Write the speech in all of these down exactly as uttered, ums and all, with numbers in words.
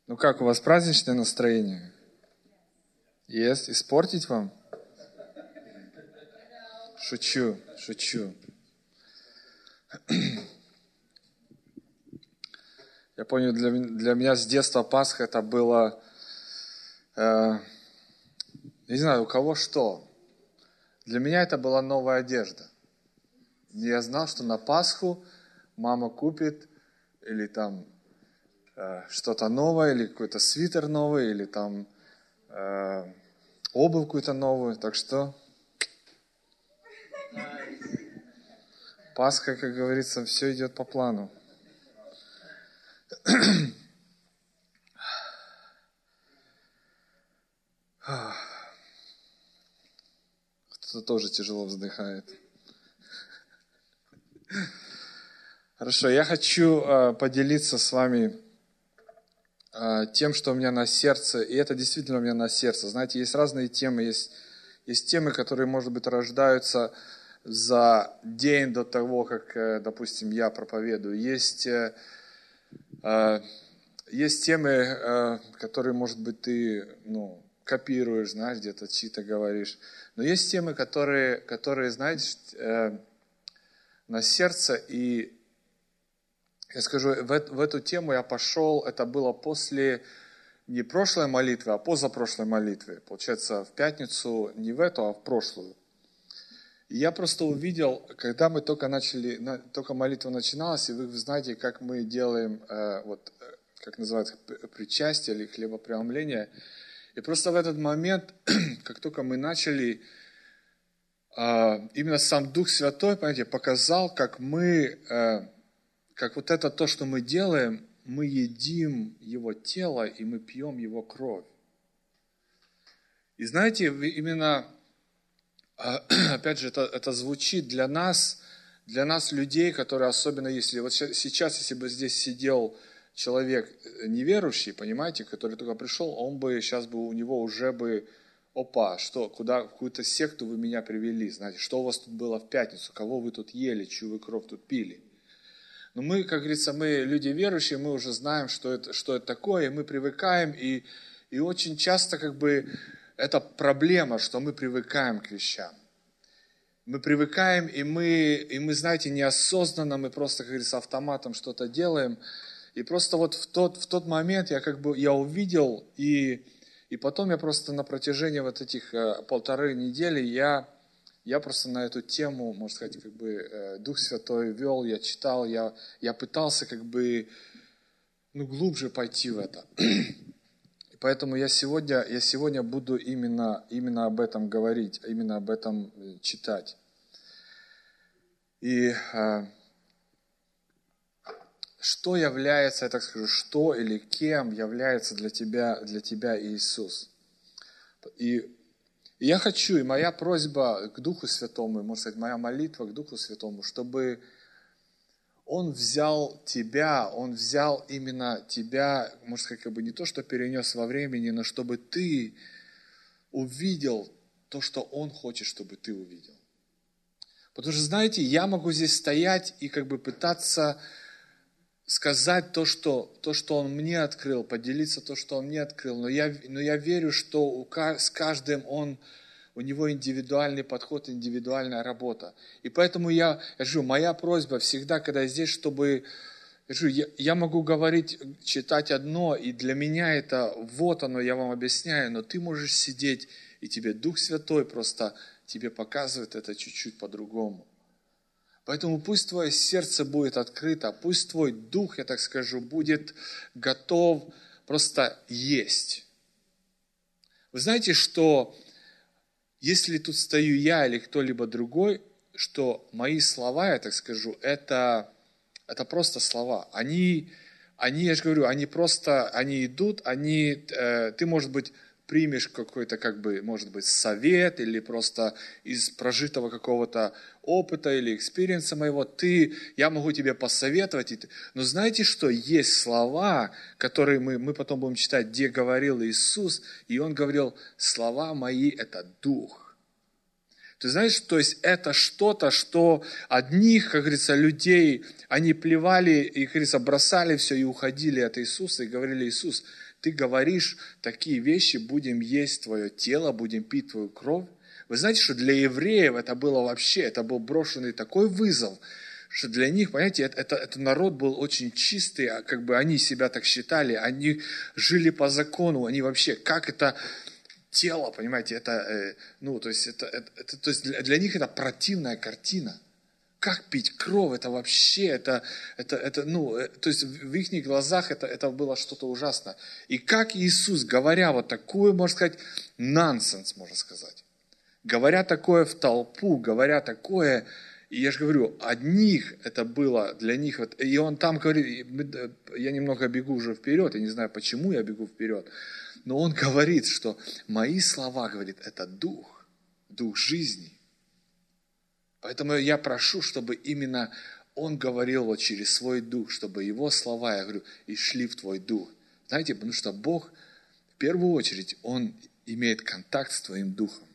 Ну как, у вас праздничное настроение? Есть? Испортить вам? Шучу, шучу. Я помню, для, для меня с детства Пасха это было, э, не знаю, у кого что. Для меня это была новая одежда. Я знал, что на Пасху мама купит или там э, что-то новое, или какой-то свитер новый, или там э, обувь какую-то новую. Так что Пасха, как говорится, все идет по плану. Кто-то тоже тяжело вздыхает. Хорошо, я хочу э, поделиться с вами э, тем, что у меня на сердце, и это действительно у меня на сердце. Знаете, есть разные темы, есть, есть темы, которые, может быть, рождаются за день до того, как, э, допустим, я проповедую. Есть, э, э, есть темы, э, которые, может быть, ты, ну, копируешь, знаешь, где-то чьи-то говоришь. Но есть темы, которые, которые знаете, э, на сердце, и я скажу, в, в эту тему я пошел, это было после не прошлой молитвы, а позапрошлой молитвы. Получается, в пятницу не в эту, а в прошлую. И я просто увидел, когда мы только начали, только молитва начиналась, и вы знаете, как мы делаем, э, вот, как называется, причастие или хлебопреломление. И просто в этот момент, как только мы начали, именно сам Дух Святой, понимаете, показал, как мы, как вот это то, что мы делаем, мы едим Его тело и мы пьем Его кровь. И знаете, именно, опять же, это, это звучит для нас, для нас людей, которые, особенно если, вот сейчас, если бы здесь сидел человек неверующий, понимаете, который только пришел, он бы, сейчас бы у него уже бы, опа, что, куда, в какую-то секту вы меня привели, знаете, что у вас тут было в пятницу, кого вы тут ели, чью вы кровь тут пили. Но мы, как говорится, мы люди верующие, мы уже знаем, что это, что это такое, и мы привыкаем, и, и очень часто как бы это проблема, что мы привыкаем к вещам. Мы привыкаем, и мы, и мы, знаете, неосознанно, мы просто, как говорится, автоматом что-то делаем. И просто вот в тот, в тот момент я как бы, я увидел, и, и потом я просто на протяжении вот этих э, полторы недели, я, я просто на эту тему, можно сказать, как бы э, Дух Святой вел, я читал, я, я пытался как бы, ну, глубже пойти в это. И поэтому я сегодня, я сегодня буду именно, именно об этом говорить, именно об этом читать. И э, что является, я так скажу, что или кем является для тебя, для тебя Иисус? И, и я хочу, и моя просьба к Духу Святому, можно сказать, моя молитва к Духу Святому, чтобы Он взял тебя, Он взял именно тебя, можно сказать, как бы не то, что перенес во времени, но чтобы ты увидел то, что Он хочет, чтобы ты увидел. Потому что, знаете, я могу здесь стоять и как бы пытаться сказать то, что, то, что Он мне открыл, поделиться то, что Он мне открыл. Но я, но я верю, что у, с каждым Он, у него индивидуальный подход, индивидуальная работа. И поэтому я, я говорю, моя просьба всегда, когда я здесь, чтобы... Я, говорю, я, я могу говорить, читать одно, и для меня это вот оно, я вам объясняю, но ты можешь сидеть, и тебе Дух Святой просто тебе показывает это чуть-чуть по-другому. Поэтому пусть твое сердце будет открыто, пусть твой дух, я так скажу, будет готов просто есть. Вы знаете, что если тут стою я или кто-либо другой, что мои слова, я так скажу, это, это просто слова. Они, они, я же говорю, они просто, они идут, они, э, ты, может быть, примешь какой-то, как бы, может быть, совет или просто из прожитого какого-то опыта или экспириенса моего, ты, я могу тебе посоветовать. Но знаете что? Есть слова, которые мы, мы потом будем читать, где говорил Иисус, и Он говорил, слова мои – это дух. Ты знаешь, то есть это что-то, что одних, как говорится, людей, они плевали и, как говорится, бросали все и уходили от Иисуса и говорили, Иисус, ты говоришь такие вещи, будем есть твое тело, будем пить твою кровь. Вы знаете, что для евреев это было вообще, это был брошенный такой вызов, что для них, понимаете, это, это, это народ был очень чистый, а как бы они себя так считали, они жили по закону, они вообще, как это тело, понимаете, это, э, ну, то есть, это, это, это, то есть для, для них это противная картина. Как пить кровь, это вообще, это, это, это ну, э, то есть в их глазах это, это было что-то ужасное. И как Иисус, говоря вот такую, можно сказать, нонсенс, можно сказать, говоря такое в толпу, говоря такое, и я же говорю, одних это было, для них, вот, и он там говорит, я немного бегу уже вперед, я не знаю, почему я бегу вперед, но он говорит, что мои слова, говорит, это дух, дух жизни. Поэтому я прошу, чтобы именно он говорил вот через свой дух, чтобы его слова, я говорю, и шли в твой дух. Знаете, потому что Бог, в первую очередь, Он имеет контакт с твоим духом.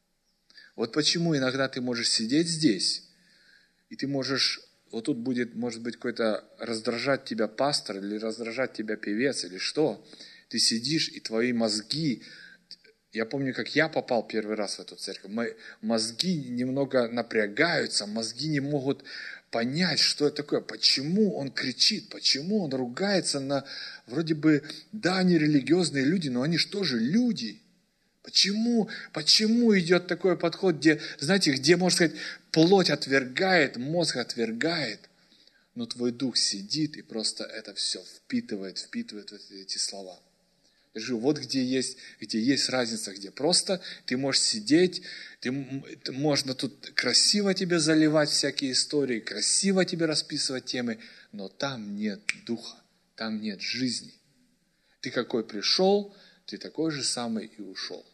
Вот почему иногда ты можешь сидеть здесь, и ты можешь, вот тут будет, может быть, какой-то раздражать тебя пастор, или раздражать тебя певец, или что. Ты сидишь, и твои мозги, я помню, как я попал первый раз в эту церковь, мои мозги немного напрягаются, мозги не могут понять, что это такое, почему он кричит, почему он ругается на, вроде бы, да, они религиозные люди, но они же тоже люди. Почему, почему идет такой подход, где, знаете, где, можно сказать, плоть отвергает, мозг отвергает, но твой дух сидит и просто это все впитывает, впитывает эти слова. Я говорю, вот где есть, где есть разница, где просто ты можешь сидеть, ты, можно тут красиво тебе заливать всякие истории, красиво тебе расписывать темы, но там нет духа, там нет жизни. Ты какой пришел, ты такой же самый и ушел.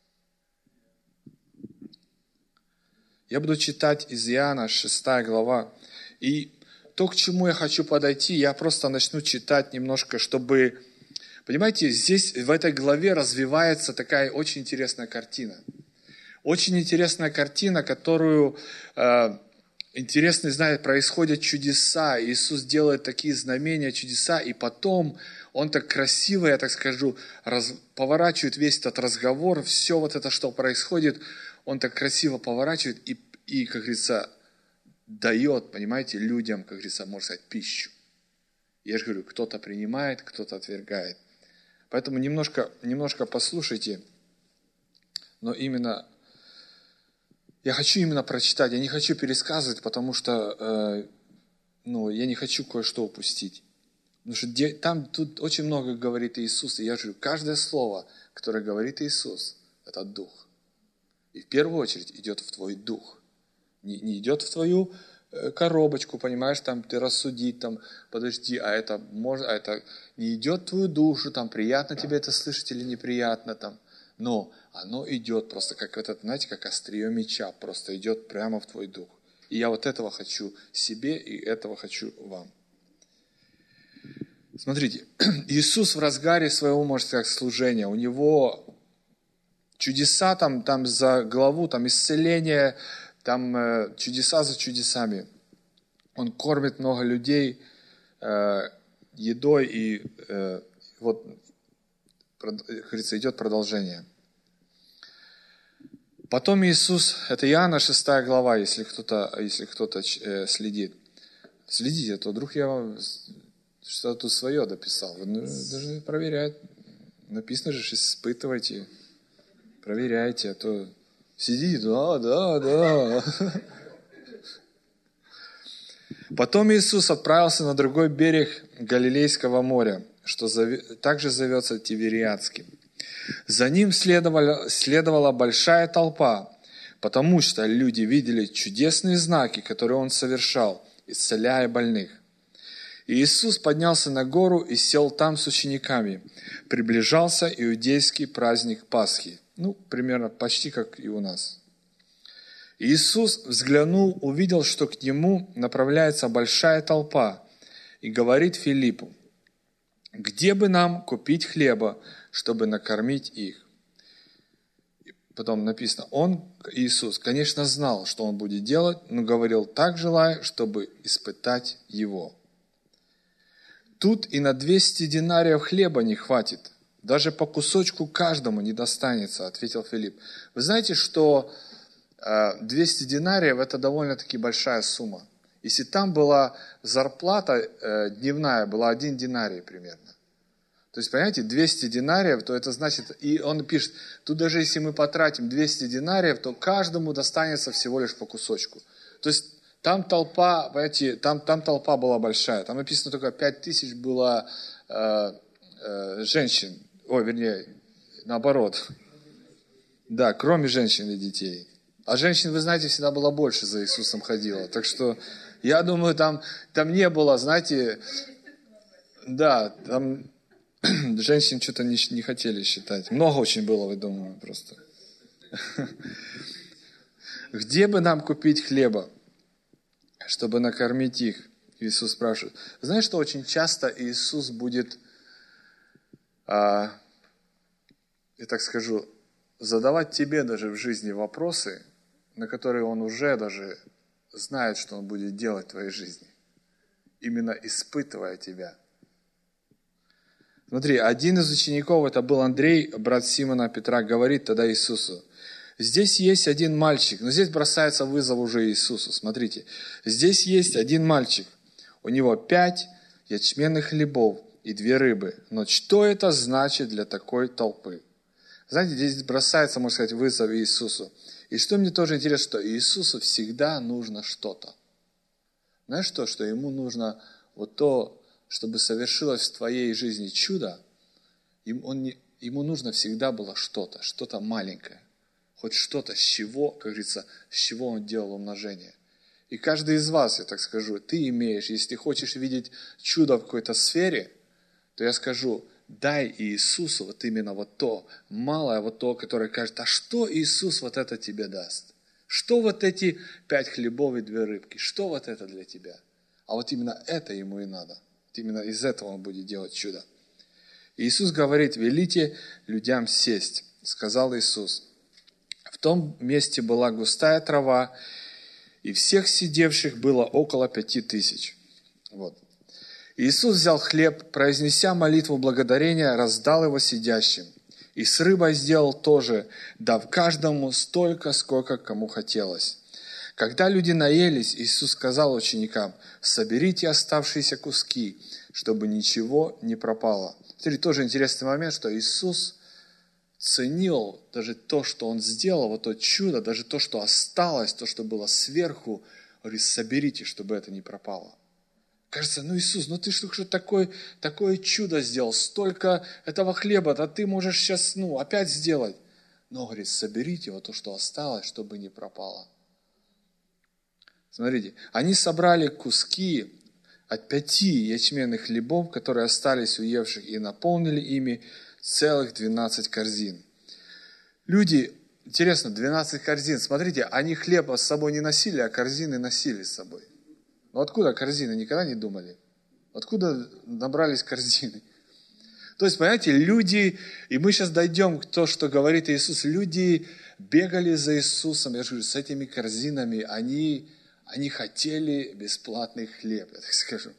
Я буду читать из Иоанна, шестая глава. И то, к чему я хочу подойти, я просто начну читать немножко, чтобы... Понимаете, здесь, в этой главе развивается такая очень интересная картина. Очень интересная картина, которую, э, интересно, знаете, происходят чудеса. Иисус делает такие знамения, чудеса, и потом Он так красиво, я так скажу, раз, поворачивает весь этот разговор, все вот это, что происходит, Он так красиво поворачивает и, и, как говорится, дает, понимаете, людям, как говорится, можно сказать, пищу. Я же говорю, кто-то принимает, кто-то отвергает. Поэтому немножко, немножко послушайте, но именно, я хочу именно прочитать, я не хочу пересказывать, потому что, э, ну, я не хочу кое-что упустить. Потому что там, тут очень много говорит Иисус, и я говорю, каждое слово, которое говорит Иисус, это дух. И в первую очередь идет в твой дух. Не, не идет в твою коробочку, понимаешь, там ты рассудить, там, подожди, а это можно, а это не идет в твою душу, там, приятно тебе это слышать или неприятно, там, но оно идет просто как этот, знаете, как острие меча, просто идет прямо в твой дух. И я вот этого хочу себе, и этого хочу вам. Смотрите, Иисус в разгаре своего, можно сказать, служения, у него чудеса там, там за главу, там исцеление, там э, чудеса за чудесами. Он кормит много людей э, едой, и э, вот, как говорится, идет продолжение. Потом Иисус, это Иоанна шестая глава, если кто-то, если кто-то э, следит. Следите, а то вдруг я вам что-то тут свое дописал. Вы должны проверять. Написано же, испытывайте, проверяйте, а то... Сидит, да, да, да. Потом Иисус отправился на другой берег Галилейского моря, что также зовется Тивериадским. За ним следовала, следовала большая толпа, потому что люди видели чудесные знаки, которые Он совершал, исцеляя больных. И Иисус поднялся на гору и сел там с учениками. Приближался иудейский праздник Пасхи. Ну, примерно почти как и у нас. Иисус взглянул, увидел, что к Нему направляется большая толпа, и говорит Филиппу, где бы нам купить хлеба, чтобы накормить их? И потом написано, Он, Иисус, конечно, знал, что Он будет делать, но говорил так, желая, чтобы испытать Его. Тут и на двести динариев хлеба не хватит, Даже по кусочку каждому не достанется, ответил Филипп. Вы знаете, что двести динариев – это довольно-таки большая сумма. Если там была зарплата дневная, была один динарий примерно. То есть, понимаете, двести динариев, то это значит, и он пишет, тут даже если мы потратим двести динариев, то каждому достанется всего лишь по кусочку. То есть, там толпа, понимаете, там, там толпа была большая. Там написано только пять тысяч было э, э, женщин. Ой, вернее, наоборот. Да, кроме женщин и детей. А женщин, вы знаете, всегда было больше за Иисусом ходило. Так что, я думаю, там, там не было, знаете, да, там... Женщин что-то не, не хотели считать. Много очень было, я думаю, просто. Где бы нам купить хлеба, чтобы накормить их? Иисус спрашивает. Знаешь, что очень часто Иисус будет, а, я так скажу, задавать тебе даже в жизни вопросы, на которые Он уже даже знает, что Он будет делать в твоей жизни. Именно испытывая тебя. Смотри, один из учеников, это был Андрей, брат Симона Петра, говорит тогда Иисусу, здесь есть один мальчик, но здесь бросается вызов уже Иисусу, смотрите, здесь есть один мальчик, у него пять ячменных хлебов и две рыбы, но что это значит для такой толпы? Знаете, здесь бросается, можно сказать, вызов Иисусу. И что мне тоже интересно, что Иисусу всегда нужно что-то. Знаешь что, что ему нужно вот то, чтобы совершилось в твоей жизни чудо, ему, он не, ему нужно всегда было что-то, что-то маленькое. Хоть что-то, с чего, как говорится, с чего он делал умножение. И каждый из вас, я так скажу, ты имеешь, если ты хочешь видеть чудо в какой-то сфере, то я скажу, дай Иисусу вот именно вот то, малое вот то, которое кажется, а что Иисус вот это тебе даст? Что вот эти пять хлебов и две рыбки, что вот это для тебя? А вот именно это ему и надо. Именно из этого он будет делать чудо. Иисус говорит, велите людям сесть, сказал Иисус. В том месте была густая трава, и всех сидевших было около пяти тысяч. Вот. Иисус взял хлеб, произнеся молитву благодарения, раздал его сидящим. И с рыбой сделал то же, дав каждому столько, сколько кому хотелось. Когда люди наелись, Иисус сказал ученикам, соберите оставшиеся куски, чтобы ничего не пропало. Смотрите, тоже интересный момент, что Иисус ценил даже то, что Он сделал, вот то чудо, даже то, что осталось, то, что было сверху, говорит, соберите, чтобы это не пропало. Кажется, ну Иисус, ну ты что же такое, такое чудо сделал, столько этого хлеба, да ты можешь сейчас ну, опять сделать. Но, говорит, соберите вот то, что осталось, чтобы не пропало. Смотрите, они собрали куски от пяти ячменных хлебов, которые остались у евших, и наполнили ими целых двенадцать корзин. Люди, интересно, двенадцать корзин, смотрите, они хлеба с собой не носили, а корзины носили с собой. Ну откуда корзины, никогда не думали? Откуда набрались корзины? То есть, понимаете, люди, и мы сейчас дойдем к тому, что говорит Иисус, люди бегали за Иисусом, я же говорю, с этими корзинами, они... Они хотели бесплатный хлеб, я так скажу.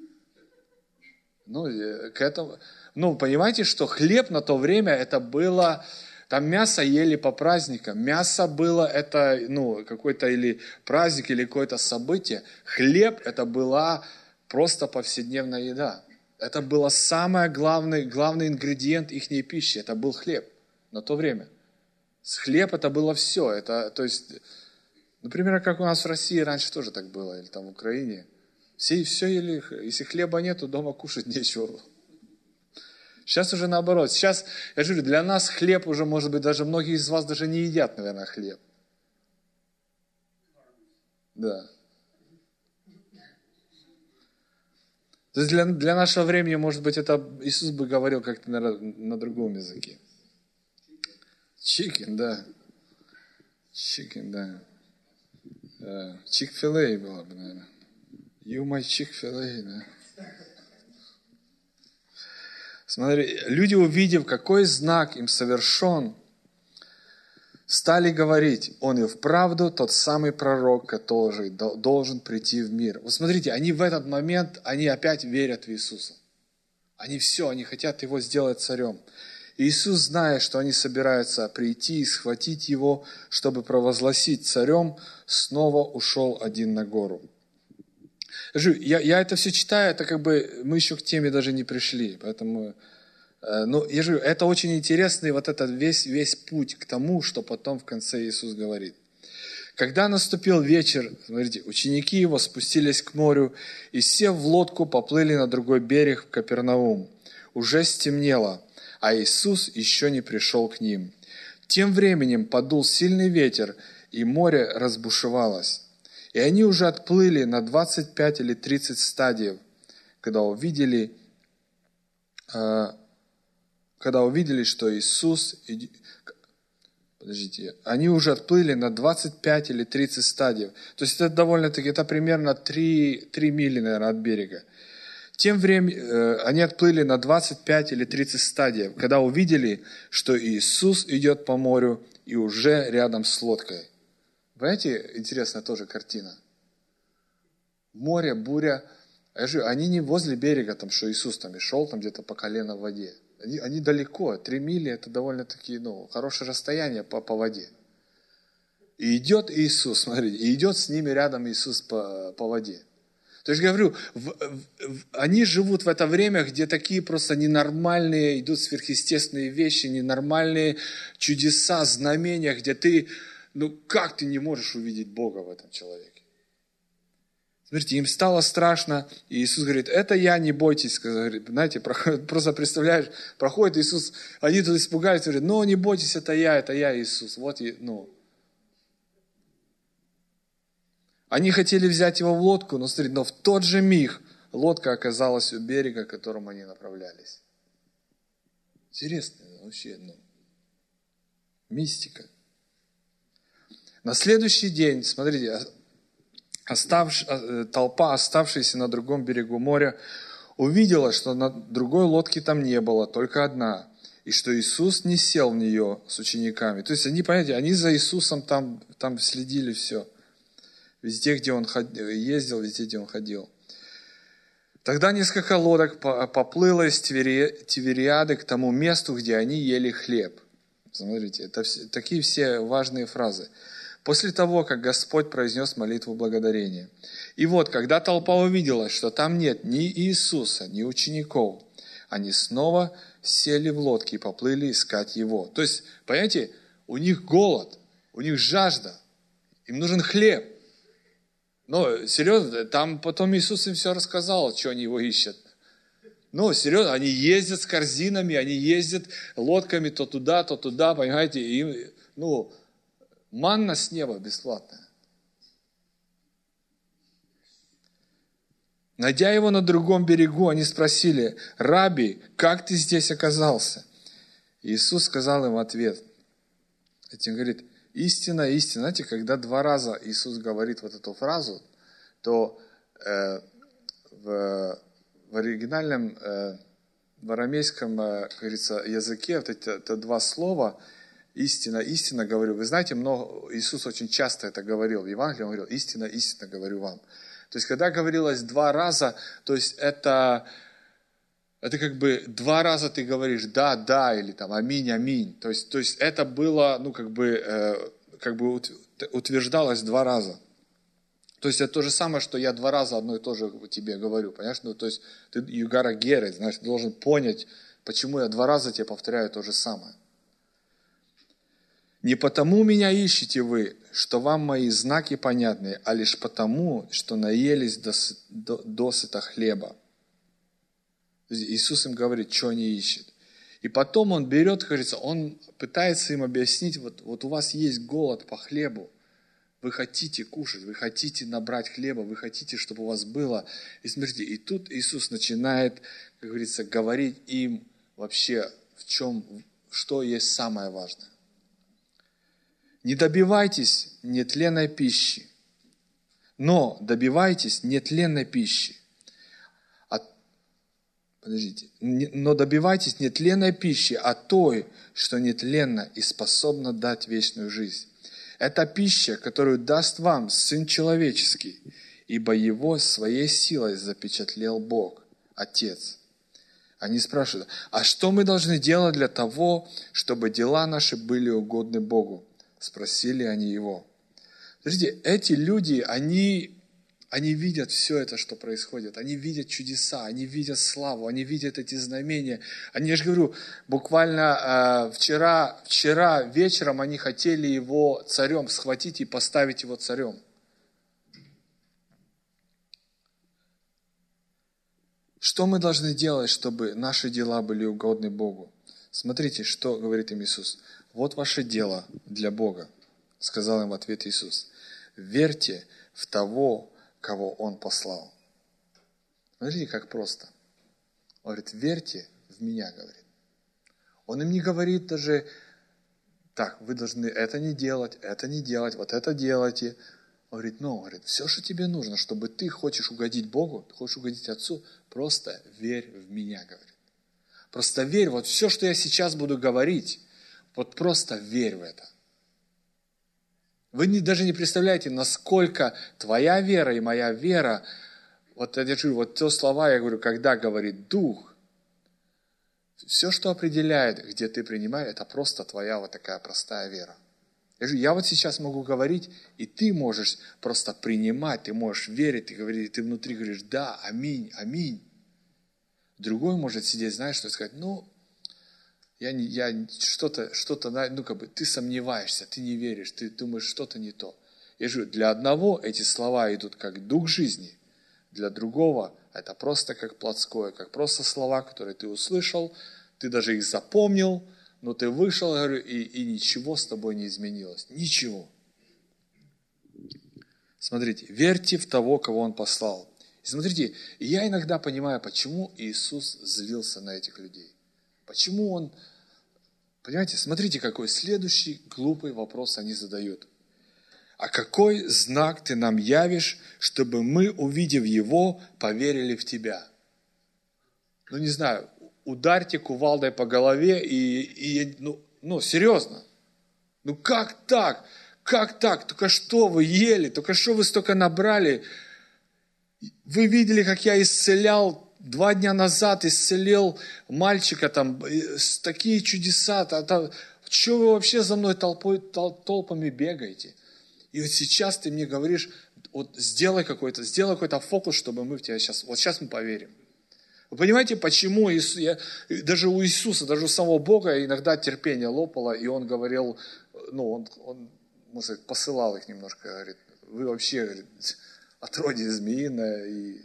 Ну, к этому, ну, понимаете, что хлеб на то время это было, там мясо ели по праздникам, мясо было это, ну, какой-то или праздник, или какое-то событие. Хлеб это была просто повседневная еда. Это был самый главный, главный ингредиент их пищи, это был хлеб на то время. Хлеб это было все, это, то есть... Например, как у нас в России раньше тоже так было, или там в Украине. Все, все ели, если хлеба нету, дома кушать нечего. Сейчас уже наоборот. Сейчас, я же говорю, для нас хлеб уже, может быть, даже многие из вас даже не едят, наверное, хлеб. Да. То есть для, для нашего времени, может быть, это Иисус бы говорил как-то на, на другом языке. Chicken, да. Chicken, да. Чик-филе было бы, наверное. You my Chick-fil-A, да. Смотри, люди, увидев, какой знак им совершен, стали говорить, он и вправду тот самый пророк, который должен прийти в мир. Вот смотрите, они в этот момент, они опять верят в Иисуса. Они все, они хотят его сделать царем. Иисус, зная, что они собираются прийти и схватить Его, чтобы провозгласить царем, снова ушел один на гору. Я, я это все читаю, это как бы мы еще к теме даже не пришли, поэтому... Но я же говорю, это очень интересный вот этот весь, весь путь к тому, что потом в конце Иисус говорит. Когда наступил вечер, смотрите, ученики Его спустились к морю и, сев в лодку, поплыли на другой берег в Капернаум. Уже стемнело, а Иисус еще не пришел к ним. Тем временем подул сильный ветер, и море разбушевалось. И они уже отплыли на двадцать пять или тридцать стадиев, когда увидели... когда увидели, что Иисус... Подождите, они уже отплыли на двадцать пять или тридцать стадиев. То есть это довольно-таки, это примерно три, три мили, наверное, от берега. Тем временем э, они отплыли на двадцать пять или тридцать стадиев, когда увидели, что Иисус идет по морю и уже рядом с лодкой. Понимаете, интересная тоже картина. Море, буря. Они не возле берега, там, что Иисус там и шел там где-то по колено в воде. Они, они далеко, три мили, это довольно-таки ну, хорошее расстояние по, по воде. И идет Иисус, смотрите, и идет с ними рядом Иисус по, по воде. То есть, говорю, в, в, они живут в это время, где такие просто ненормальные, идут сверхъестественные вещи, ненормальные чудеса, знамения, где ты, ну как ты не можешь увидеть Бога в этом человеке? Смотрите, им стало страшно, и Иисус говорит, это я, не бойтесь. Говорит, знаете, просто представляешь, проходит Иисус, они тут испугались, говорят, ну не бойтесь, это я, это я, Иисус. Вот, ну. Они хотели взять его в лодку, но, смотрите, но в тот же миг лодка оказалась у берега, к которому они направлялись. Интересно вообще, ну, мистика. На следующий день, смотрите, Оставш... толпа, оставшаяся на другом берегу моря, увидела, что на другой лодке там не было, только одна, и что Иисус не сел в нее с учениками. То есть они, понимаете, они за Иисусом там, там следили все. Везде, где Он ездил, везде, где Он ходил. Тогда несколько лодок поплыло из Тивериады к тому месту, где они ели хлеб. Смотрите, это все, такие все важные фразы. После того, как Господь произнес молитву благодарения. И вот, когда толпа увидела, что там нет ни Иисуса, ни учеников, они снова сели в лодки и поплыли искать Его. То есть, понимаете, у них голод, у них жажда, им нужен хлеб. Но, серьезно, там потом Иисус им все рассказал, что они Его ищут. Ну, серьезно, они ездят с корзинами, они ездят лодками то туда, то туда, понимаете, и им, ну... Манна с неба бесплатная. Найдя его на другом берегу, они спросили, «Раби, как ты здесь оказался?» Иисус сказал им в ответ. Он говорит, истина, истина. Знаете, когда два раза Иисус говорит вот эту фразу, то э, в, в оригинальном, э, в арамейском, э, как говорится, языке вот это, это два слова – истина, истина говорю. Вы знаете, много, Иисус очень часто это говорил. В Евангелии Он говорил, истина, истина говорю вам. То есть, когда говорилось два раза, то есть это, это как бы два раза ты говоришь да, да, или там аминь, аминь. То есть, то есть это было, ну как бы, э, как бы утверждалось два раза. То есть это то же самое, что я два раза одно и то же тебе говорю. Понимаешь? Ну, то есть ты you gotta get it, знаешь, ты должен понять, почему я два раза тебе повторяю то же самое. Не потому меня ищете вы, что вам мои знаки понятны, а лишь потому, что наелись досыта хлеба. Иисус им говорит, что они ищут. И потом Он берет, говорится, Он пытается им объяснить, вот, вот у вас есть голод по хлебу, вы хотите кушать, вы хотите набрать хлеба, вы хотите, чтобы у вас было. И смотрите, и тут Иисус начинает, как говорится, говорить им вообще, в чем, что есть самое важное. Не добивайтесь нетленной пищи, но добивайтесь нетленной пищи. От, подождите, не, но добивайтесь нетленной пищи, а той, что нетленна и способна дать вечную жизнь. Это пища, которую даст вам Сын Человеческий, ибо Его своей силой запечатлел Бог, Отец. Они спрашивают, а что мы должны делать для того, чтобы дела наши были угодны Богу? Спросили они его. Смотрите, эти люди, они, они видят все это, что происходит. Они видят чудеса, они видят славу, они видят эти знамения. Они, я же говорю, буквально э, вчера, вчера вечером они хотели его царем схватить и поставить его царем. Что мы должны делать, чтобы наши дела были угодны Богу? Смотрите, что говорит им Иисус. Вот ваше дело для Бога, сказал им в ответ Иисус. Верьте в того, кого Он послал. Смотрите, как просто. Он говорит, верьте в меня, говорит. Он им не говорит даже, так, вы должны это не делать, это не делать, вот это делайте. Он говорит, ну, говорит, все, что тебе нужно, чтобы ты хочешь угодить Богу, хочешь угодить Отцу, просто верь в меня, говорит. Просто верь, вот все, что я сейчас буду говорить, вот просто верь в это. Вы не, даже не представляете, насколько твоя вера и моя вера, вот я говорю, вот те слова, я говорю, когда говорит Дух, все, что определяет, где ты принимаешь, это просто твоя вот такая простая вера. Я говорю, я вот сейчас могу говорить, и ты можешь просто принимать, ты можешь верить, ты, говоришь, ты внутри говоришь, да, аминь, аминь. Другой может сидеть, знаешь, что сказать, ну, я, не, я что-то, что-то, ну, как бы, ты сомневаешься, ты не веришь, ты думаешь, что-то не то. Я говорю, для одного эти слова идут как дух жизни, для другого это просто как плотское, как просто слова, которые ты услышал, ты даже их запомнил, но ты вышел, говорю, и, и ничего с тобой не изменилось. Ничего. Смотрите, верьте в того, кого Он послал. И смотрите, я иногда понимаю, почему Иисус злился на этих людей. Почему Он... Понимаете, смотрите, какой следующий глупый вопрос они задают. А какой знак ты нам явишь, чтобы мы, увидев его, поверили в тебя? Ну, не знаю, ударьте кувалдой по голове и, и ну, ну, серьезно. Ну, как так? Как так? Только что вы ели, только что вы столько набрали. Вы видели, как я исцелял, два дня назад исцелил мальчика, там, такие чудеса. Там, что вы вообще за мной толпой, тол, толпами бегаете? И вот сейчас ты мне говоришь, вот сделай какой-то, сделай какой-то фокус, чтобы мы в тебя сейчас, вот сейчас мы поверим. Вы понимаете, почему Иисус, я, даже у Иисуса, даже у самого Бога иногда терпение лопало, и Он говорил, ну, Он, он может, посылал их немножко, говорит, вы вообще, говорит, отродье змеиное, и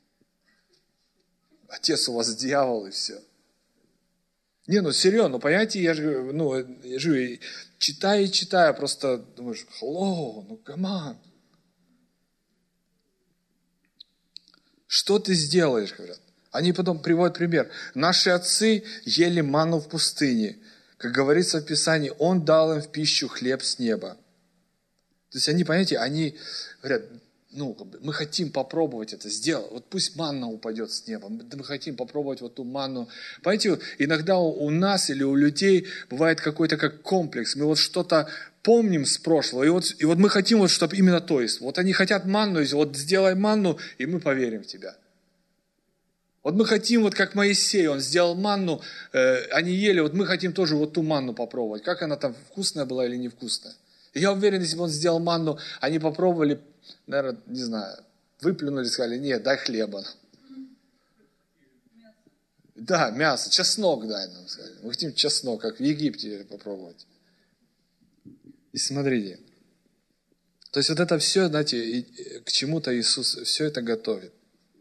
отец у вас дьявол, и все. Не, ну серьезно, ну понимаете, я же, ну, я же читаю и читаю, просто думаешь, hello, ну come on. Что ты сделаешь, говорят. Они потом приводят пример. Наши отцы ели манну в пустыне. Как говорится в Писании, Он дал им в пищу хлеб с неба. То есть они, понимаете, они говорят, ну, мы хотим попробовать это сделать. Вот пусть манна упадет с неба. Мы хотим попробовать вот ту манну. Понимаете, иногда у нас или у людей бывает какой-то как комплекс. Мы вот что-то помним с прошлого. И вот, и вот мы хотим, вот, чтобы именно то есть. Вот они хотят манну, вот сделай манну, и мы поверим в тебя. Вот мы хотим, вот как Моисей, он сделал манну, э, они ели, вот мы хотим тоже вот ту манну попробовать. Как она там, вкусная была или невкусная. И я уверен, если бы он сделал манну, они попробовали, наверное, не знаю, выплюнули, сказали, нет, дай хлеба. Мясо. Да, мясо, чеснок дай нам, сказали. Мы хотим чеснок, как в Египте попробовать. И смотрите. То есть вот это все, знаете, к чему-то Иисус все это готовит.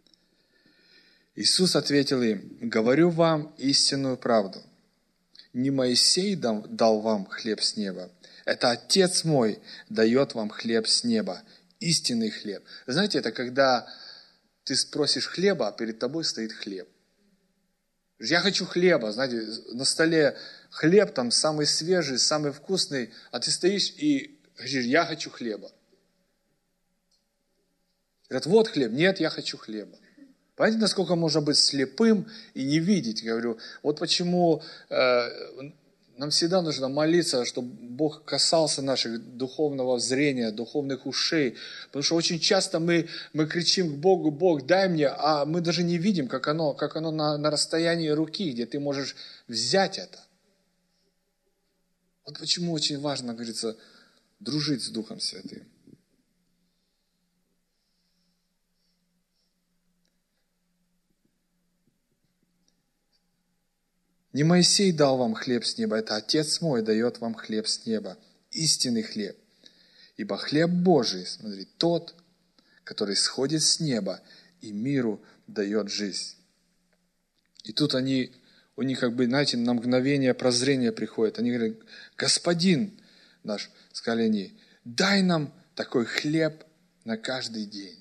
Иисус ответил им, говорю вам истинную правду. Не Моисей дал вам хлеб с неба, это Отец мой дает вам хлеб с неба, истинный хлеб. Знаете, это когда ты спросишь хлеба, а перед тобой стоит хлеб. Я хочу хлеба, знаете, на столе хлеб там самый свежий, самый вкусный, а ты стоишь и говоришь, я хочу хлеба. Говорят, вот хлеб, нет, я хочу хлеба. Понимаете, насколько можно быть слепым и не видеть? Я говорю, вот почему, э, нам всегда нужно молиться, чтобы Бог касался наших духовного зрения, духовных ушей. Потому что очень часто мы, мы кричим к Богу: Бог, дай мне, а мы даже не видим, как оно, как оно на, на расстоянии руки, где ты можешь взять это. Вот почему очень важно, говорится, дружить с Духом Святым. Не Моисей дал вам хлеб с неба, это Отец мой дает вам хлеб с неба, истинный хлеб. Ибо хлеб Божий, смотри, тот, который сходит с неба и миру дает жизнь. И тут они, у них как бы, знаете, на мгновение прозрения приходит. Они говорят: Господин наш, сказали они, дай нам такой хлеб на каждый день.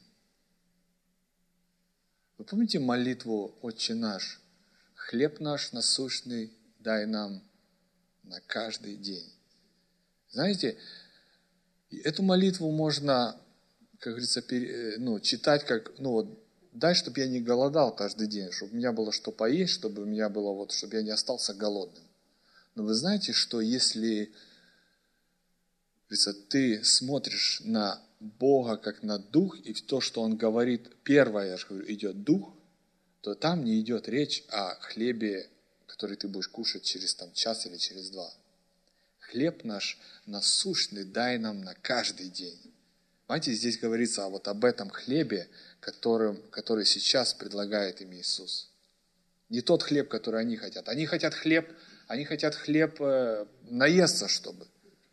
Вы помните молитву «Отче наш»? Хлеб наш насущный дай нам на каждый день. Знаете, эту молитву можно, как говорится, пере, ну, читать как, ну вот, дай, чтобы я не голодал каждый день, чтобы у меня было что поесть, чтобы у меня было вот, чтобы я не остался голодным. Но вы знаете, что если, говорится, ты смотришь на Бога как на дух, и в то, что Он говорит, первое, я же говорю, идет дух, то там не идет речь о хлебе, который ты будешь кушать через там, час или через два. Хлеб наш насущный дай нам на каждый день. Понимаете, здесь говорится а вот об этом хлебе, которым, который сейчас предлагает им Иисус. Не тот хлеб, который они хотят. Они хотят хлеб, они хотят хлеб э, наесться, чтобы.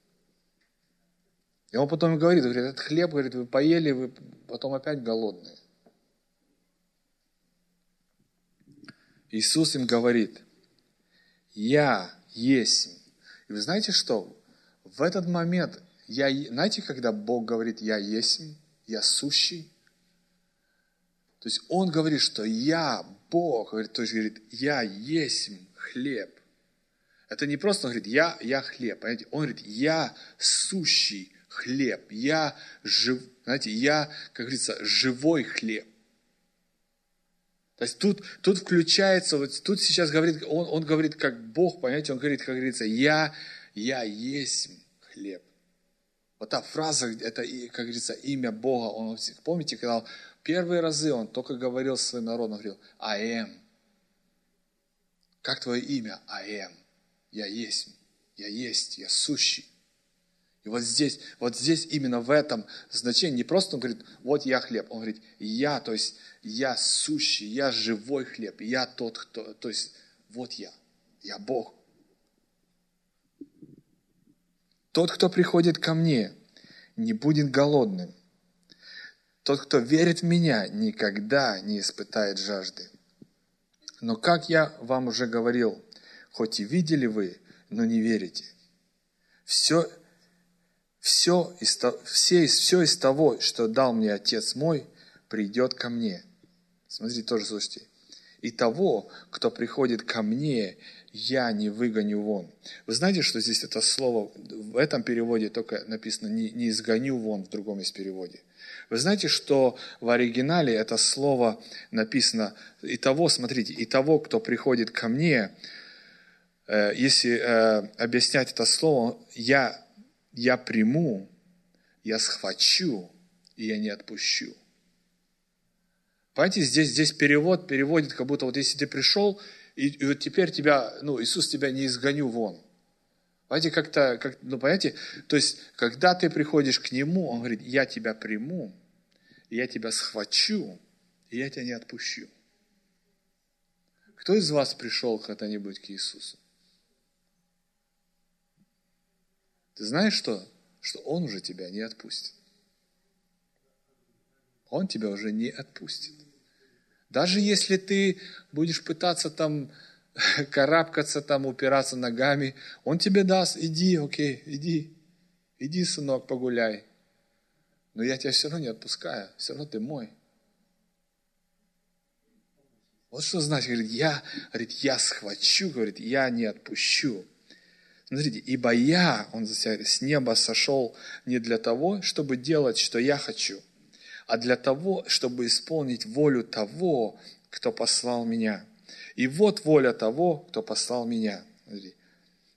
И Он потом говорит, говорит, этот хлеб, говорит, вы поели, вы потом опять голодные. Иисус им говорит: «Я есть». И вы знаете что? В этот момент, я, знаете, когда Бог говорит «Я есть», «Я сущий», то есть Он говорит, что «Я Бог», говорит, то есть говорит «Я есть хлеб». Это не просто Он говорит «Я, я хлеб», понимаете? Он говорит «Я сущий хлеб», «Я жив», знаете, «Я», как говорится, живой хлеб». То есть тут, тут включается, вот тут сейчас говорит, он, он говорит как Бог, понимаете, он говорит, как говорится, я, я есть хлеб. Вот та фраза, это, как говорится, имя Бога. Он, помните, когда первые разы он только говорил с своим народом, он говорил, I am. Как твое имя? I am. Я есть, я есть, я сущий. И вот здесь, вот здесь именно в этом значении, не просто он говорит, вот я хлеб, он говорит, я, то есть я сущий, я живой хлеб, я тот, кто, то есть вот я, я Бог. Тот, кто приходит ко мне, не будет голодным. Тот, кто верит в меня, никогда не испытает жажды. Но как я вам уже говорил, хоть и видели вы, но не верите. Все Все из, все, все из того, что дал мне Отец мой, придет ко мне. Смотрите, тоже слушайте. И того, кто приходит ко мне, я не выгоню вон. Вы знаете, что здесь это слово, в этом переводе только написано не, не изгоню вон, в другом есть переводе. Вы знаете, что в оригинале это слово написано и того, смотрите, и того, кто приходит ко мне, э, если э, объяснять это слово, я Я приму, я схвачу, и я не отпущу. Понимаете, здесь, здесь перевод переводит, как будто вот если ты пришел, и, и вот теперь тебя, ну, Иисус тебя не изгоню вон. Понимаете, как-то, как, ну, понимаете, то есть, когда ты приходишь к Нему, Он говорит, я тебя приму, я тебя схвачу, и я тебя не отпущу. Кто из вас пришел когда-нибудь к Иисусу? Ты знаешь что? Что Он уже тебя не отпустит. Он тебя уже не отпустит. Даже если ты будешь пытаться там карабкаться, там упираться ногами, Он тебе даст, иди, окей, иди, иди, сынок, погуляй. Но я тебя все равно не отпускаю, все равно ты мой. Вот что значит, говорит, я, говорит, я схвачу, говорит, я не отпущу. Смотрите, ибо я, он с неба сошел не для того, чтобы делать, что я хочу, а для того, чтобы исполнить волю того, кто послал меня. И вот воля того, кто послал меня. Смотри.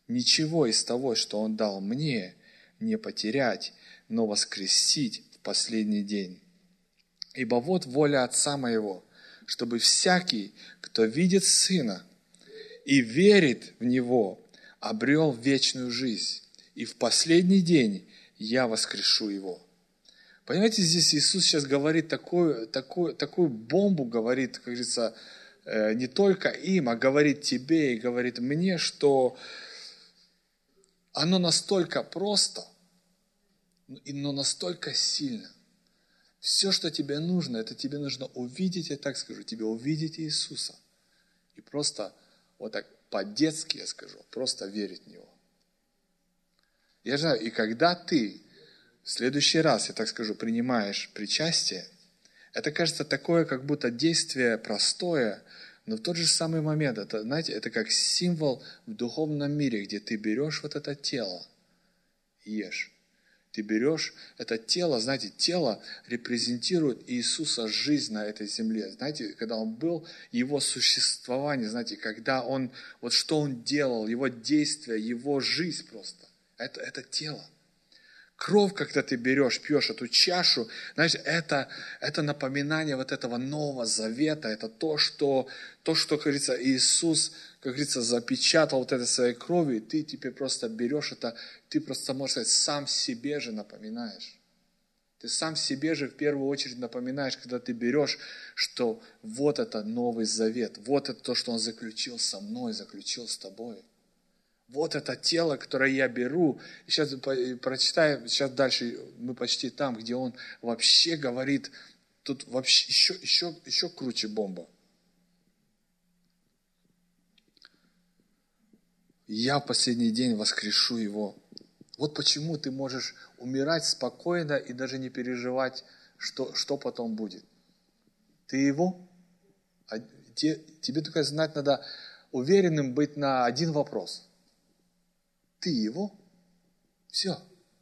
ничего из того, что Он дал мне, не потерять, но воскресить в последний день. Ибо вот воля Отца моего, чтобы всякий, кто видит Сына и верит в Него, обрел вечную жизнь, и в последний день я воскрешу его». Понимаете, здесь Иисус сейчас говорит такую, такую, такую бомбу, говорит, как говорится, не только им, а говорит тебе и говорит мне, что оно настолько просто, но настолько сильно. Все, что тебе нужно, это тебе нужно увидеть, я так скажу, тебе увидеть Иисуса. И просто вот так по-детски, я скажу, просто верить в Него. Я знаю, и когда ты в следующий раз, я так скажу, принимаешь причастие, это кажется такое, как будто действие простое, но в тот же самый момент, это, знаете, это как символ в духовном мире, где ты берешь вот это тело и ешь. Ты берешь это тело, знаете, тело репрезентирует Иисуса жизнь на этой земле. Знаете, когда Он был, Его существование, знаете, когда Он, вот что Он делал, Его действия, Его жизнь просто. Это, это тело. Кровь, когда ты берешь, пьешь эту чашу, знаешь, это, это напоминание вот этого Нового Завета, это то, что, то, что, как говорится, Иисус, как говорится, запечатал вот это своей кровью, и ты теперь просто берешь это, ты просто, можно сказать, сам себе же напоминаешь. Ты сам себе же в первую очередь напоминаешь, когда ты берешь, что вот это Новый Завет, вот это то, что Он заключил со мной, заключил с тобой. Вот это тело, которое я беру. И сейчас прочитаем, сейчас дальше мы почти там, где Он вообще говорит, тут вообще еще, еще, еще круче бомба. Я в последний день воскрешу его. Вот почему ты можешь умирать спокойно и даже не переживать, что, что потом будет. Ты его? А те, тебе только знать надо уверенным быть на один вопрос. Ты его? Все.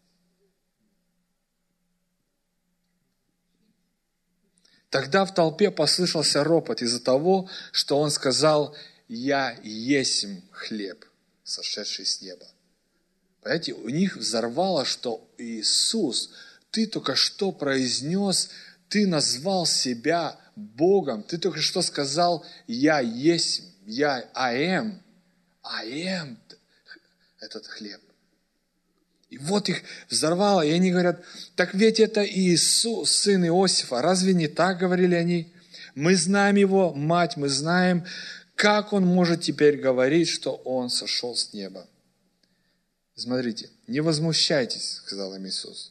Тогда в толпе послышался ропот из-за того, что он сказал: «Я есмь хлеб, сошедший с неба». Понимаете, у них взорвало, что Иисус, ты только что произнес, ты назвал себя Богом, ты только что сказал: «Я есмь», «Я I am», I am этот хлеб. И вот их взорвало, и они говорят: так ведь это Иисус, сын Иосифа. Разве не так говорили они? Мы знаем его мать, мы знаем, как он может теперь говорить, что он сошел с неба. Смотрите, не возмущайтесь, сказал им Иисус.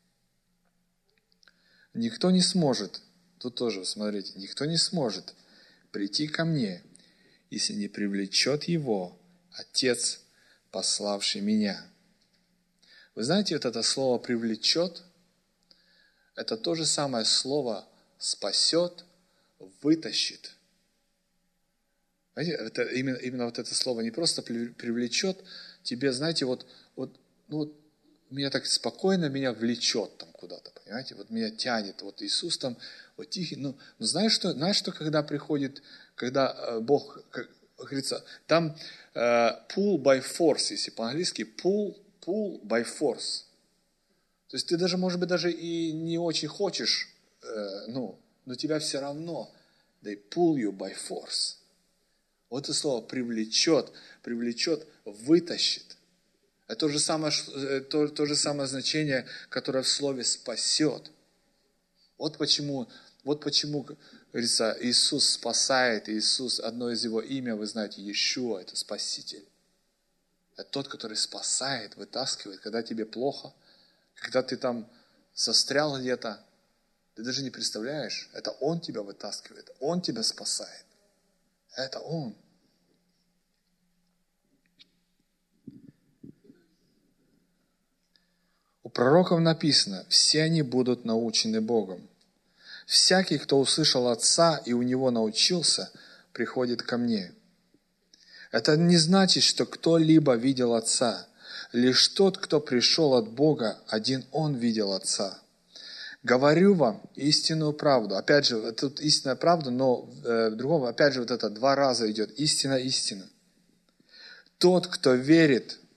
Никто не сможет, тут тоже, смотрите, никто не сможет прийти ко мне, если не привлечет его Отец, пославший меня. Вы знаете, вот это слово «привлечет», это то же самое слово «спасет», «вытащит». Знаете, это именно, именно вот это слово не просто привлечет, тебе, знаете, вот, вот, ну вот меня так спокойно меня влечет там куда-то, понимаете, вот меня тянет, вот Иисус там, вот тихий, ну, ну знаешь что, знаешь что, когда приходит, когда э, Бог, как говорится, там э, pull by force, если по-английски, pull, pull by force. То есть ты даже, может быть, даже и не очень хочешь, э, ну, но тебя все равно, they pull you by force. Вот это слово привлечет, привлечет, вытащит. Это то же самое, то, то же самое значение, которое в слове спасет. Вот почему, вот почему, говорится, Иисус спасает, Иисус, одно из его имя, вы знаете, Иешуа, это Спаситель. Это тот, который спасает, вытаскивает, когда тебе плохо, когда ты там застрял где-то, ты даже не представляешь, это Он тебя вытаскивает, Он тебя спасает. Это Он. У пророков написано: все они будут научены Богом. Всякий, кто услышал Отца и у Него научился, приходит ко мне. Это не значит, что кто-либо видел Отца. Лишь тот, кто пришел от Бога, один Он видел Отца. Говорю вам истинную правду. Опять же, тут истинная правда, но э, в другом, опять же, вот это два раза идет. Истина, истина. Тот, кто верит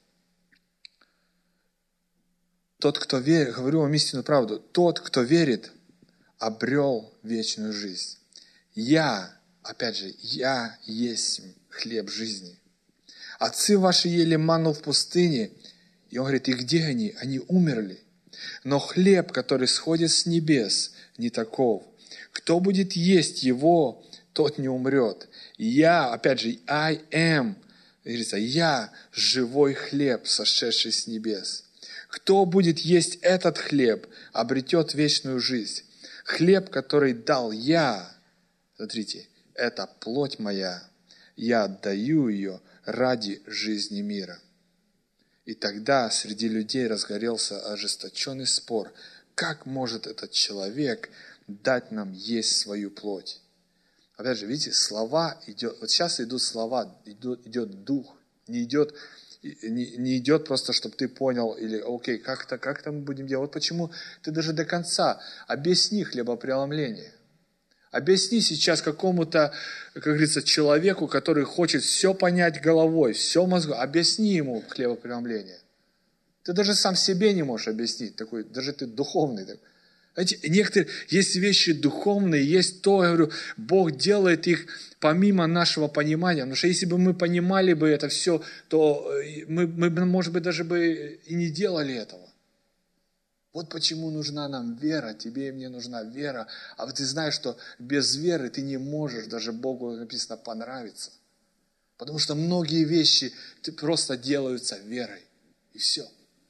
Тот, кто верит, говорю вам истинную правду, тот, кто верит, обрел вечную жизнь. Я, опять же, я есть хлеб жизни. Отцы ваши ели манну в пустыне, и он говорит, и где они? Они умерли. Но хлеб, который сходит с небес, не таков. Кто будет есть его, тот не умрет. Я, опять же, I am, говорится, я живой хлеб, сошедший с небес. Кто будет есть этот хлеб, обретет вечную жизнь. Хлеб, который дал я, смотрите, это плоть моя, я отдаю ее ради жизни мира. И тогда среди людей разгорелся ожесточенный спор, как может этот человек дать нам есть свою плоть. Опять же, видите, слова идет, вот сейчас идут слова, идет, идет дух, не идет, не, не идет просто, чтобы ты понял, или окей, как-то, как-то мы будем делать. Вот почему ты даже до конца объясни хлебопреломление. Объясни сейчас какому-то, как говорится, человеку, который хочет все понять головой, все мозгу, объясни ему хлебопреломление. Ты даже сам себе не можешь объяснить, такой, даже ты духовный. Знаете, некоторые, есть вещи духовные, есть то, я говорю, Бог делает их помимо нашего понимания. Потому что если бы мы понимали бы это все, то мы, мы может быть, даже бы и не делали этого. Вот почему нужна нам вера, тебе и мне нужна вера. А вот ты знаешь, что без веры ты не можешь даже Богу, написано, понравиться. Потому что многие вещи просто делаются верой. И все.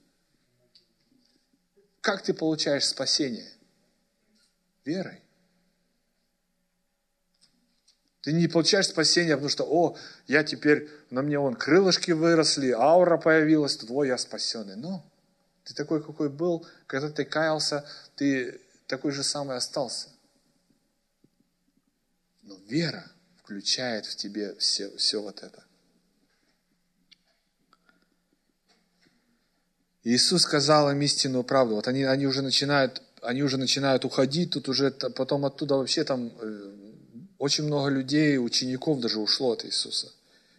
Как ты получаешь спасение? Верой. Ты не получаешь спасение, потому что, о, я теперь, на мне вон крылышки выросли, аура появилась, тут, о, я спасенный. Но ты такой, какой был, когда ты каялся, ты такой же самый остался. Но вера включает в тебе все, все вот это. Иисус сказал им истинную правду. Вот они, они, уже начинают, они уже начинают уходить, тут уже потом оттуда вообще там э, очень много людей, учеников даже ушло от Иисуса.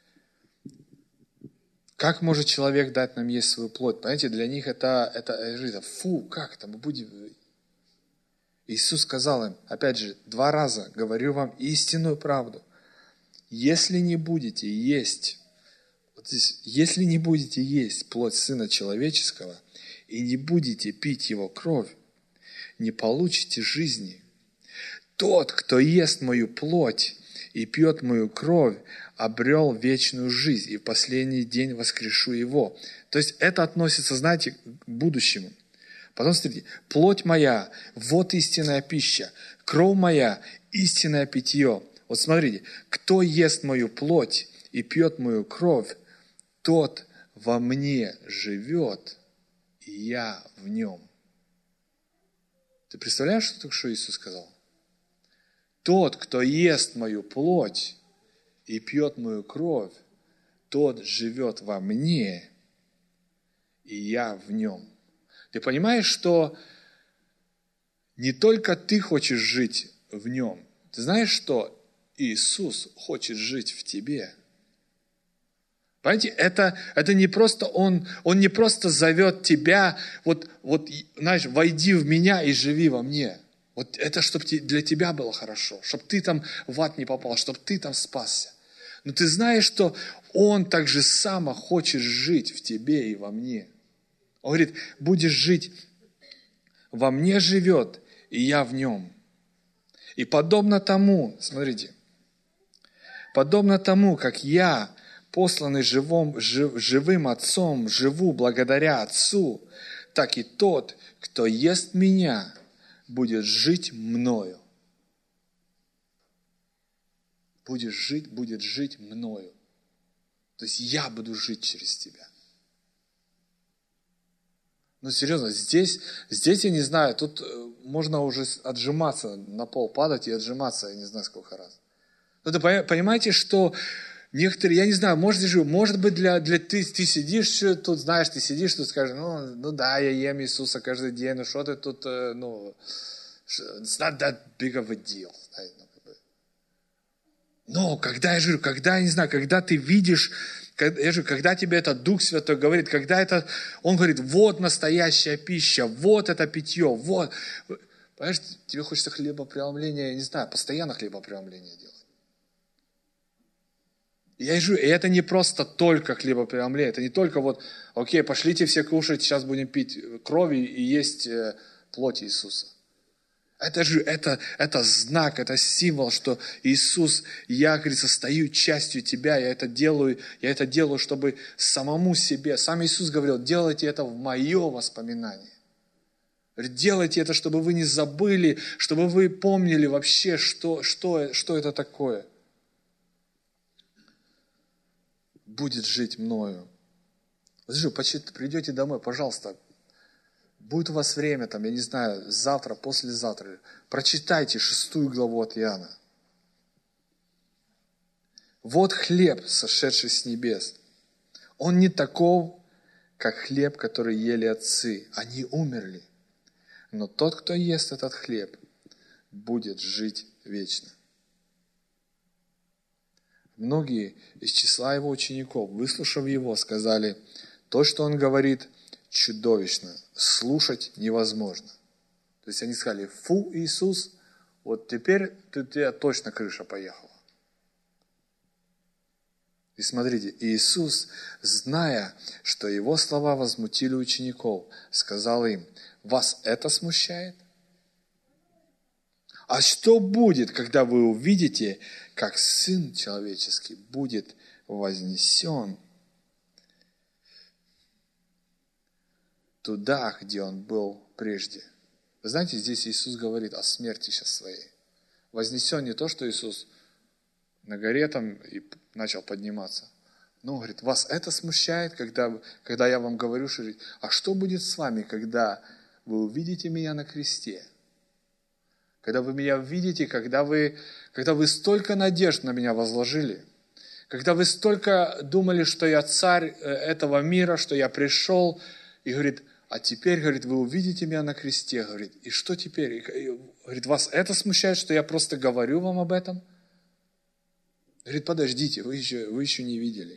Как может человек дать нам есть свою плоть? Понимаете, для них это, это, это фу, как это, мы будем... Иисус сказал им, опять же, два раза, говорю вам истинную правду. Если не будете есть, вот здесь, если не будете есть плоть Сына Человеческого и не будете пить Его кровь, не получите жизни. Тот, кто ест мою плоть и пьет мою кровь, обрел вечную жизнь, и в последний день воскрешу его. То есть это относится, знаете, к будущему. Потом смотрите, плоть моя, вот истинная пища, кровь моя, истинное питье. Вот смотрите, кто ест мою плоть и пьет мою кровь, тот во мне живет, и я в нем. Ты представляешь, что только что Иисус сказал? Тот, кто ест мою плоть и пьет мою кровь, тот живет во мне, и я в нем. Ты понимаешь, что не только ты хочешь жить в нем. Ты знаешь, что Иисус хочет жить в тебе. Понимаете, это, это не просто Он, Он не просто зовет тебя, вот, вот, знаешь, войди в меня и живи во мне. Вот это, чтобы для тебя было хорошо, чтобы ты там в ад не попал, чтобы ты там спасся. Но ты знаешь, что Он так же само хочет жить в тебе и во мне. Он говорит, будешь жить, во мне живет, и я в нем. И подобно тому, смотрите, подобно тому, как я, посланный живым, жив, живым Отцом, живу благодаря Отцу, так и тот, кто ест меня, будет жить мною. Будешь жить, будет жить мною. То есть я буду жить через тебя. Ну, серьезно, здесь, здесь я не знаю, тут можно уже отжиматься, на пол падать и отжиматься, я не знаю, сколько раз. Но вы понимаете, что некоторые, я не знаю, может, может быть, для, для ты, ты сидишь тут, знаешь, ты сидишь тут, скажешь, ну, ну да, я ем Иисуса каждый день, ну что ты тут, ну, it's not that big of a deal. Но когда я говорю, когда, я не знаю, когда ты видишь Я же, когда тебе это Дух Святой говорит, когда это, Он говорит, вот настоящая пища, вот это питье, вот. Понимаешь, тебе хочется хлебопреломления, я не знаю, постоянно хлебопреломление делать. Я вижу, и это не просто только хлебопреломление, это не только вот, окей, пошлите все кушать, сейчас будем пить крови и есть плоть Иисуса. Это же, это, это знак, это символ, что Иисус, я, говорится, стою частью Тебя, я это делаю, я это делаю, чтобы самому себе, сам Иисус говорил, делайте это в мое воспоминание. Делайте это, чтобы вы не забыли, чтобы вы помнили вообще, что, что, что это такое. Будет жить мною. Слушай, придете домой, пожалуйста, будет у вас время, там, я не знаю, завтра, послезавтра, прочитайте шестую главу от Иоанна. Вот хлеб, сошедший с небес. Он не таков, как хлеб, который ели отцы. Они умерли. Но тот, кто ест этот хлеб, будет жить вечно. Многие из числа его учеников, выслушав его, сказали, то, что он говорит, чудовищно, слушать невозможно. То есть они сказали, фу, Иисус, вот теперь у тебя точно крыша поехала. И смотрите, Иисус, зная, что его слова возмутили учеников, сказал им, вас это смущает? А что будет, когда вы увидите, как Сын Человеческий будет вознесен туда, где Он был прежде? Вы знаете, здесь Иисус говорит о смерти сейчас своей. Вознесен не то, что Иисус на горе там и начал подниматься. Но, говорит, вас это смущает, когда, когда я вам говорю, что, а что будет с вами, когда вы увидите меня на кресте? Когда вы меня увидите, когда вы, когда вы столько надежд на меня возложили, когда вы столько думали, что я царь этого мира, что я пришел, и говорит, а теперь, говорит, вы увидите меня на кресте, говорит, и что теперь? И, говорит, вас это смущает, что я просто говорю вам об этом? Говорит, подождите, вы еще, вы еще не видели.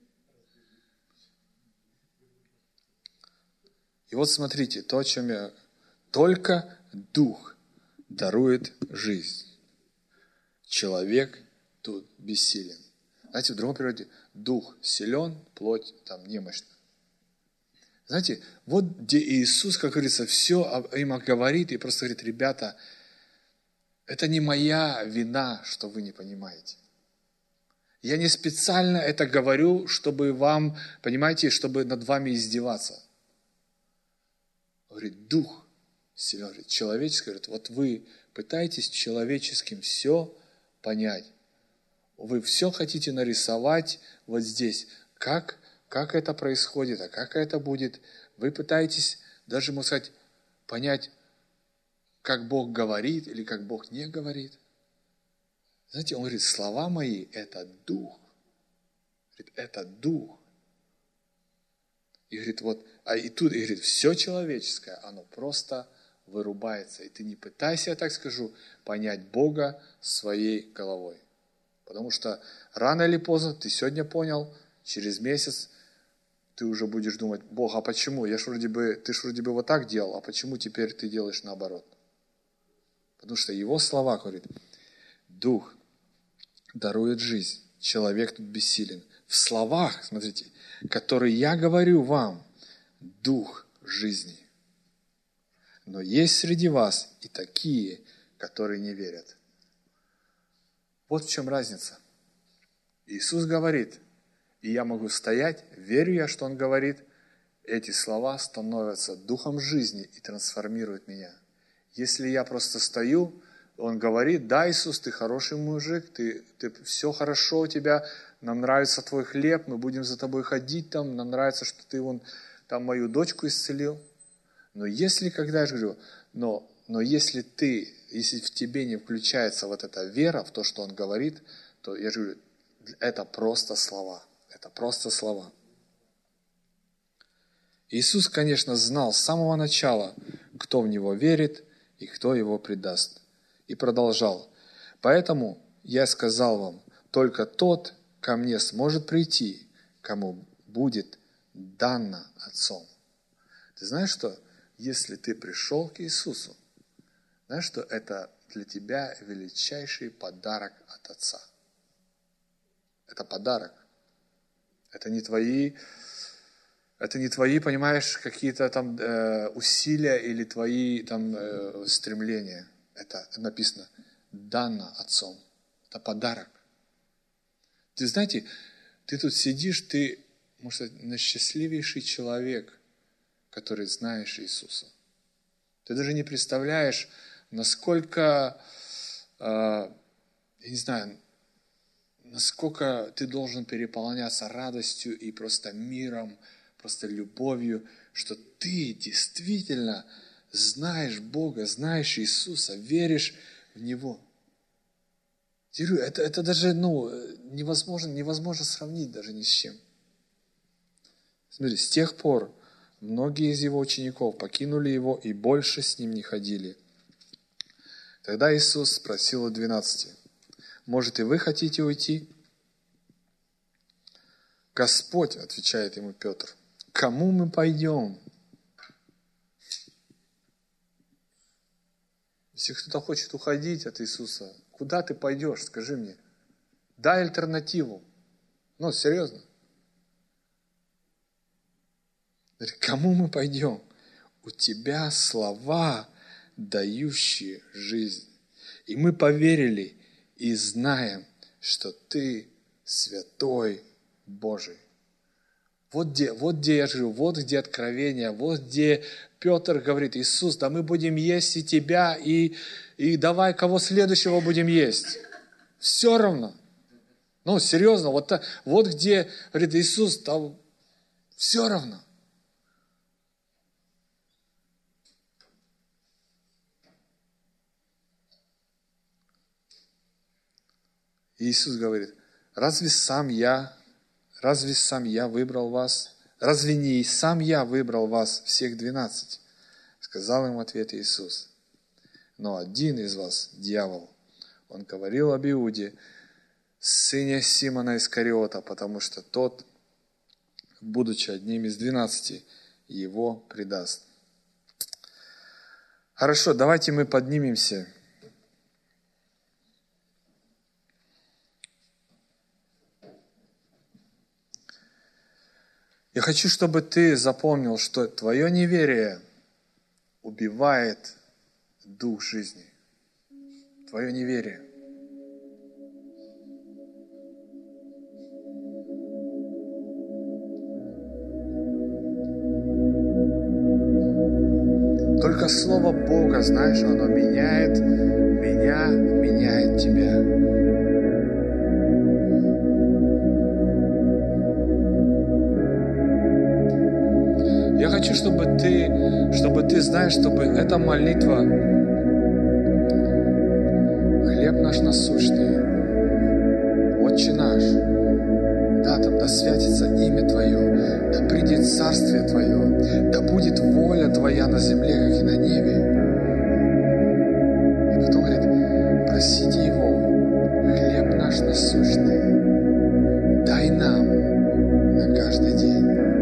И вот смотрите, то, о чем я... Только Дух дарует жизнь. Человек тут бессилен. Знаете, в другом переводе, Дух силен, плоть там немощна. Знаете, вот где Иисус, как говорится, все им говорит, и просто говорит, ребята, это не моя вина, что вы не понимаете. Я не специально это говорю, чтобы вам, понимаете, чтобы над вами издеваться. Говорит, Дух силен, говорит, человеческий, говорит, вот вы пытаетесь человеческим все понять. Вы все хотите нарисовать вот здесь. Как, как это происходит, а как это будет? Вы пытаетесь даже, можно сказать, понять, как Бог говорит или как Бог не говорит. Знаете, он говорит, слова мои – это Дух. Говорит, это Дух. И говорит, вот, а и тут, и говорит, все человеческое, оно просто вырубается. И ты не пытайся, я так скажу, понять Бога своей головой. Потому что рано или поздно, ты сегодня понял, через месяц ты уже будешь думать, Бог, а почему? Я ж вроде бы, ты ж вроде бы вот так делал, а почему теперь ты делаешь наоборот? Потому что его слова, говорит, Дух дарует жизнь, человек тут бессилен. В словах, смотрите, которые я говорю вам, Дух жизни. Но есть среди вас и такие, которые не верят. Вот в чем разница. Иисус говорит, и я могу стоять, верю я, что Он говорит, эти слова становятся духом жизни и трансформируют меня. Если я просто стою, Он говорит, да, Иисус, ты хороший мужик, ты, ты, все хорошо у тебя, нам нравится твой хлеб, мы будем за тобой ходить там, нам нравится, что ты вон, там мою дочку исцелил. Но если, когда я же говорю, но, но если ты, если в тебе не включается вот эта вера в то, что Он говорит, то я же говорю, это просто слова, это просто слова. Иисус, конечно, знал с самого начала, кто в Него верит и кто Его предаст. И продолжал. Поэтому я сказал вам, только тот ко мне сможет прийти, кому будет дано Отцом. Ты знаешь, что если ты пришел к Иисусу, знаешь, что это для тебя величайший подарок от Отца. Это подарок. Это не твои, это не твои, понимаешь, какие-то там э, усилия или твои там э, стремления. Это написано «дано Отцом». Это подарок. Ты знаете, ты тут сидишь, ты, может быть, наисчастливейший человек, который знаешь Иисуса. Ты даже не представляешь, насколько, э, я не знаю, насколько ты должен переполняться радостью и просто миром, просто любовью, что ты действительно знаешь Бога, знаешь Иисуса, веришь в Него. Это, это даже ну, невозможно, невозможно сравнить даже ни с чем. Смотри, с тех пор многие из Его учеников покинули Его и больше с Ним не ходили. Тогда Иисус спросил у двенадцати: «Может, и вы хотите уйти?» «Господь», — отвечает ему Петр, — «кому мы пойдем?» Если кто-то хочет уходить от Иисуса, куда ты пойдешь, скажи мне? Дай альтернативу. Ну, серьезно. Кому мы пойдем? У тебя слова, дающие жизнь. И мы поверили и знаем, что ты святой Божий. Вот где, вот где я живу, вот где откровение, вот где Петр говорит: Иисус, да мы будем есть и тебя, и, и давай кого следующего будем есть. Все равно. Ну, серьезно, вот, вот где, говорит Иисус, там все равно. И Иисус говорит: разве сам я, разве сам я выбрал вас? Разве не сам я выбрал вас, всех двенадцать? Сказал им в ответ Иисус: но один из вас, дьявол. Он говорил об Иуде, сыне Симона Искариота, потому что тот, будучи одним из двенадцати, его предаст. Хорошо, давайте мы поднимемся. Я хочу, чтобы ты запомнил, что твое неверие убивает дух жизни. Твое неверие. Только Слово Бога, знаешь, оно меняет меня, меняет тебя. Я хочу, чтобы ты, чтобы ты знаешь, чтобы эта молитва, хлеб наш насущный, Отче наш, да, там, да святится имя Твое, да придет царствие Твое, да будет воля Твоя на земле, как и на небе. И потом говорит: просите Его, хлеб наш насущный, дай нам на каждый день.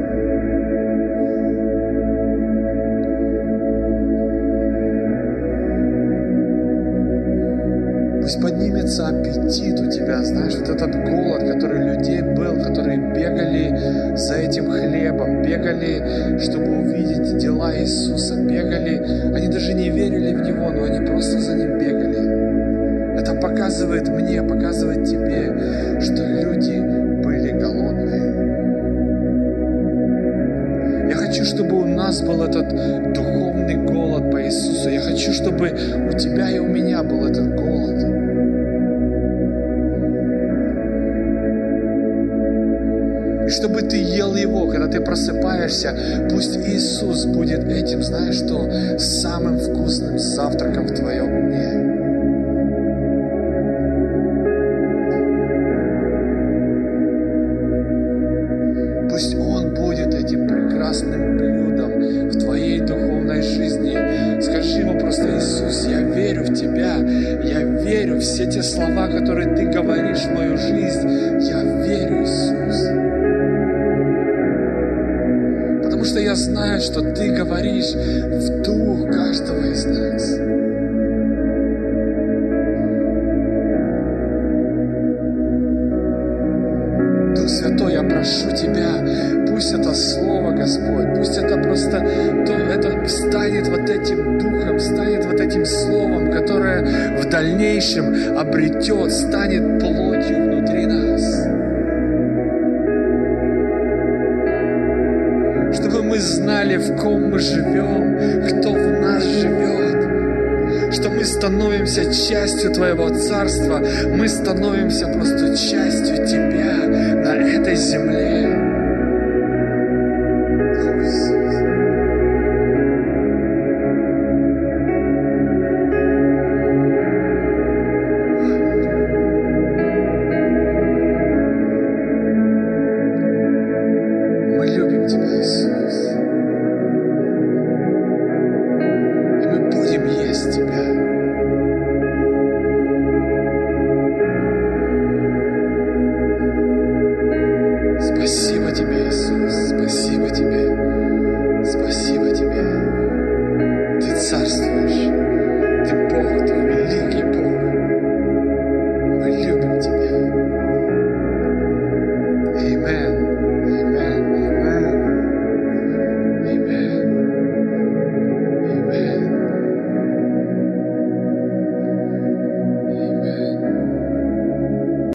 Пусть поднимется аппетит у тебя, знаешь, вот этот голод, который у людей был, которые бегали за этим хлебом, бегали, чтобы увидеть дела Иисуса, бегали, они даже не верили в Него, но они просто за Ним бегали. Это показывает мне, показывает тебе, что люди были голодные. Я хочу, чтобы у нас был этот духовный голод по Иисусу. Я хочу, чтобы у тебя и у меня был этот голод. И чтобы ты ел Его, когда ты просыпаешься, пусть Иисус будет этим, знаешь что, самым вкусным завтраком в твоем дне. Пусть Он будет этим прекрасным блюдом в твоей духовной жизни. Скажи Ему просто: Иисус, я верю в Тебя, я верю в все те слова, которые Ты говоришь в мою жизнь. Я верю, Иисус. знаю, что Ты говоришь в дух каждого из нас. Дух Святой, я прошу Тебя, пусть это Слово, Господь, пусть это просто, то это станет вот этим духом, станет вот этим Словом, которое в дальнейшем обретет, станет плотью внутри нас. Чтобы мы знали, в ком мы живем, кто в нас живет, что мы становимся частью Твоего Царства, мы становимся просто частью Тебя на этой земле. Мы любим Тебя, Иисус, и мы будем есть Тебя. Спасибо.